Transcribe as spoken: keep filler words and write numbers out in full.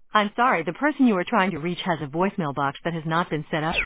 I'm sorry, the person you are trying to reach has a voicemail box that has not been set up.